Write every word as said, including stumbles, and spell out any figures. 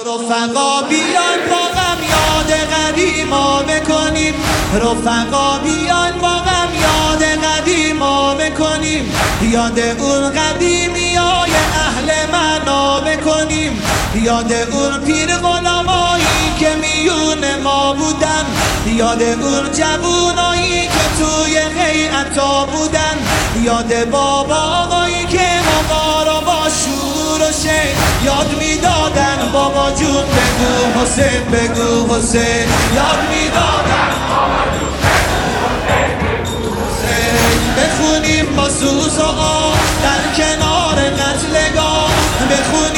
رفقا بیان با غم یاد قدیما بکنیم، رفقا بیان با غم یاد قدیما بکنیم، یاد اون قدیمیای اهل معنا بکنیم، یاد اون پیر غلامایی که میون ما بودن، یاد اون جوونایی که توی هیئتا بودن، یاد بابا آقایی که ما رو با شور و شین یاد میدادن. بابا جون بگو حسین، بگو حسین، یاد میدادن بابا جون بگو حسین. بخونیم با سوز و آه در کنار قتلگاه، بخونیم